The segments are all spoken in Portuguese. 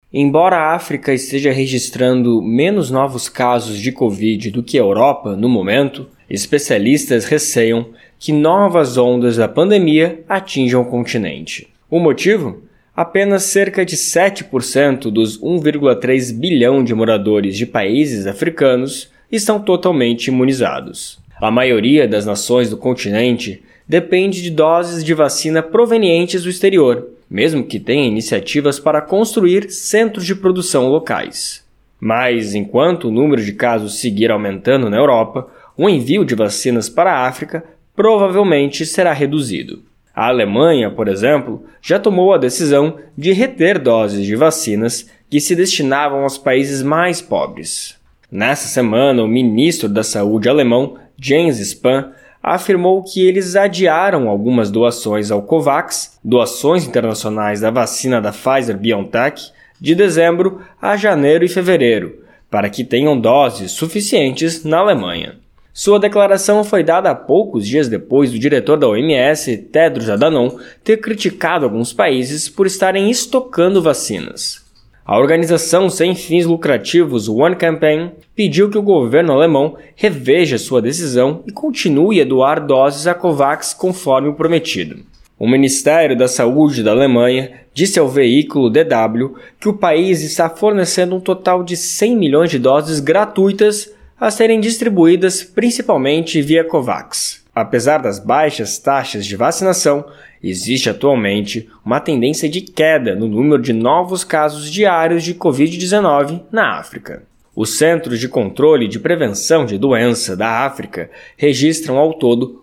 Embora a África esteja registrando menos novos casos de Covid do que a Europa no momento, especialistas receiam que novas ondas da pandemia atinjam o continente. O motivo? Apenas cerca de 7% dos 1,3 bilhão de moradores de países africanos estão totalmente imunizados. A maioria das nações do continente depende de doses de vacina provenientes do exterior, mesmo que tenha iniciativas para construir centros de produção locais. Mas, enquanto o número de casos seguir aumentando na Europa, o envio de vacinas para a África provavelmente será reduzido. A Alemanha, por exemplo, já tomou a decisão de reter doses de vacinas que se destinavam aos países mais pobres. Nessa semana, o ministro da Saúde alemão, Jens Spahn, afirmou que eles adiaram algumas doações ao COVAX, doações internacionais da vacina da Pfizer-BioNTech, de dezembro a janeiro e fevereiro, para que tenham doses suficientes na Alemanha. Sua declaração foi dada poucos dias depois do diretor da OMS, Tedros Adhanom, ter criticado alguns países por estarem estocando vacinas. A organização sem fins lucrativos One Campaign pediu que o governo alemão reveja sua decisão e continue a doar doses à COVAX conforme o prometido. O Ministério da Saúde da Alemanha disse ao veículo DW que o país está fornecendo um total de 100 milhões de doses gratuitas a serem distribuídas principalmente via COVAX. Apesar das baixas taxas de vacinação, existe atualmente uma tendência de queda no número de novos casos diários de Covid-19 na África. Os Centros de Controle e de Prevenção de Doença da África registram ao todo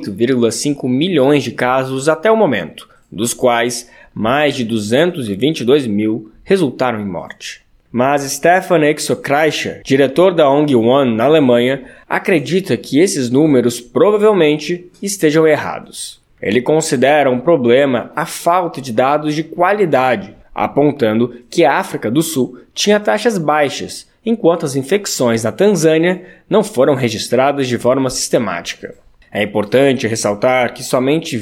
8,5 milhões de casos até o momento, dos quais mais de 222 mil resultaram em morte. Mas Stefan Exokreischer, diretor da ONG One na Alemanha, acredita que esses números provavelmente estejam errados. Ele considera um problema a falta de dados de qualidade, apontando que a África do Sul tinha taxas baixas, enquanto as infecções na Tanzânia não foram registradas de forma sistemática. É importante ressaltar que somente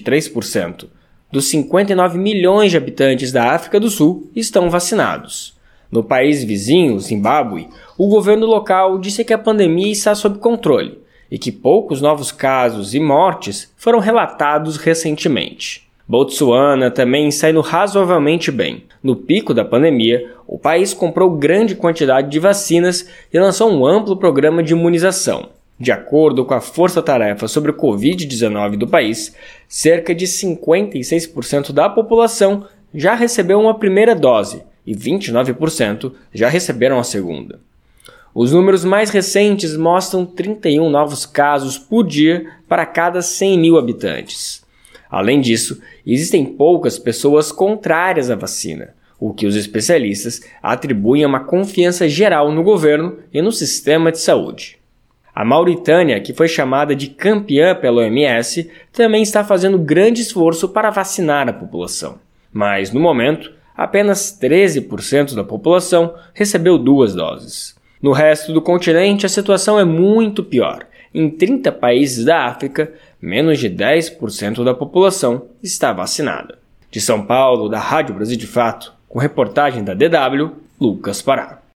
23% dos 59 milhões de habitantes da África do Sul estão vacinados. No país vizinho, Zimbábue, o governo local disse que a pandemia está sob controle e que poucos novos casos e mortes foram relatados recentemente. Botsuana também está indo razoavelmente bem. No pico da pandemia, o país comprou grande quantidade de vacinas e lançou um amplo programa de imunização. De acordo com a Força-Tarefa sobre o Covid-19 do país, cerca de 56% da população já recebeu uma primeira dose e 29% já receberam a segunda. Os números mais recentes mostram 31 novos casos por dia para cada 100 mil habitantes. Além disso, existem poucas pessoas contrárias à vacina, o que os especialistas atribuem a uma confiança geral no governo e no sistema de saúde. A Mauritânia, que foi chamada de campeã pela OMS, também está fazendo grande esforço para vacinar a população. Mas, no momento, apenas 13% da população recebeu 2 doses. No resto do continente, a situação é muito pior. Em 30 países da África, menos de 10% da população está vacinada. De São Paulo, da Rádio Brasil de Fato, com reportagem da DW, Lucas Pará.